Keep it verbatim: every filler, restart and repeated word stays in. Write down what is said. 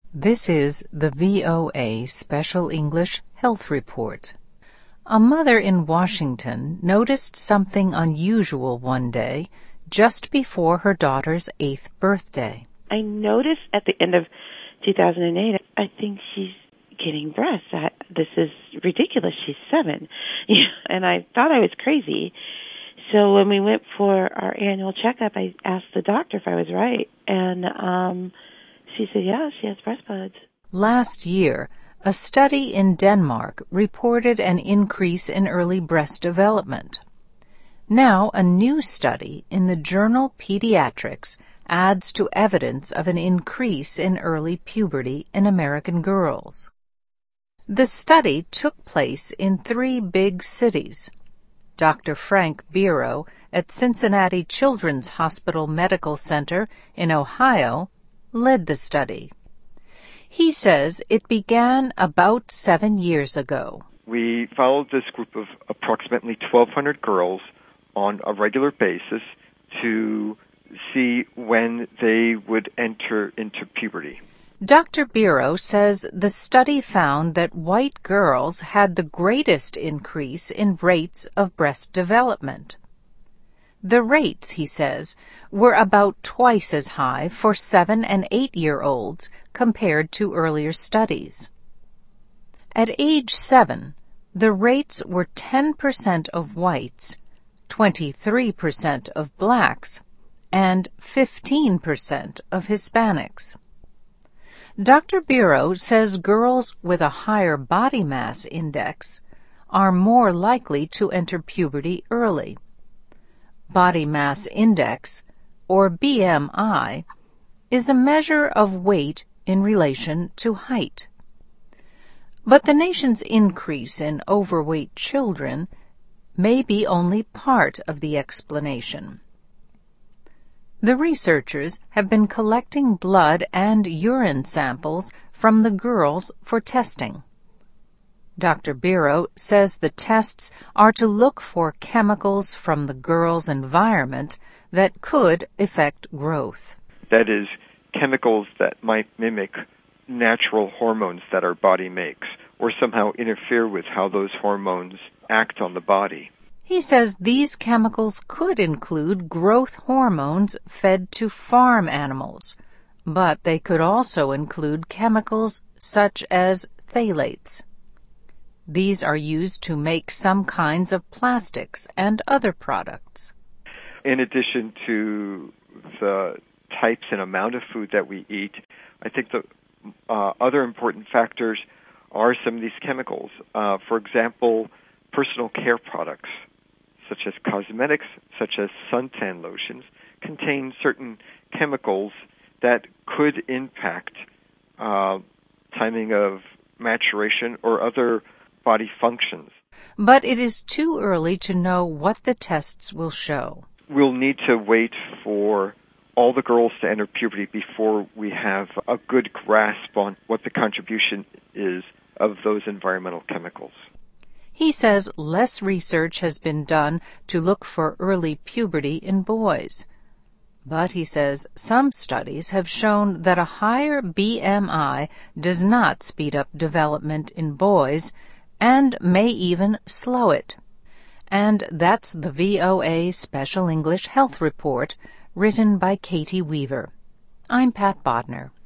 This is the V O A Special English Health Report. A mother in Washington noticed something unusual one day just before her daughter's eighth birthday. I noticed at the end of two thousand eight, I think she's getting breasts. I, this is ridiculous. She's seven. And I thought I was crazy. So when we went for our annual checkup, I asked the doctor if I was right. And um, she said, yeah, she has breast buds. Last year, a study in Denmark reported an increase in early breast development. Now, a new study in the journal Pediatrics adds to evidence of an increase in early puberty in American girls. The study took place in three big cities. Doctor Frank Biro at Cincinnati Children's Hospital Medical Center in Ohio led the study. He says it began about seven years ago. We followed this group of approximately twelve hundred girls on a regular basis to see when they would enter into puberty. Doctor Biro says the study found that white girls had the greatest increase in rates of breast development. The rates, he says, were about twice as high for seven- and eight-year-olds compared to earlier studies. At age seven, the rates were ten percent of whites, twenty-three percent of blacks, and fifteen percent of Hispanics. Doctor Biro says girls with a higher body mass index are more likely to enter puberty early. Body mass index, or B M I, is a measure of weight in relation to height. But the nation's increase in overweight children may be only part of the explanation. The researchers have been collecting blood and urine samples from the girls for testing. Doctor Biro says the tests are to look for chemicals from the girls' environment that could affect growth. That is, chemicals that might mimic natural hormones that our body makes, or somehow interfere with how those hormones act on the body. He says these chemicals could include growth hormones fed to farm animals, but they could also include chemicals such as phthalates. These are used to make some kinds of plastics and other products. In addition to the types and amount of food that we eat, I think the uh, other important factors are some of these chemicals. Uh, for example, personal care products, such as cosmetics, such as suntan lotions, contain certain chemicals that could impact uh, timing of maturation or other body functions. But it is too early to know what the tests will show. We'll need to wait for all the girls to enter puberty before we have a good grasp on what the contribution is of those environmental chemicals. He says less research has been done to look for early puberty in boys. But he says some studies have shown that a higher B M I does not speed up development in boys and may even slow it. And that's the V O A Special English Health Report, written by Katie Weaver. I'm Pat Bodner.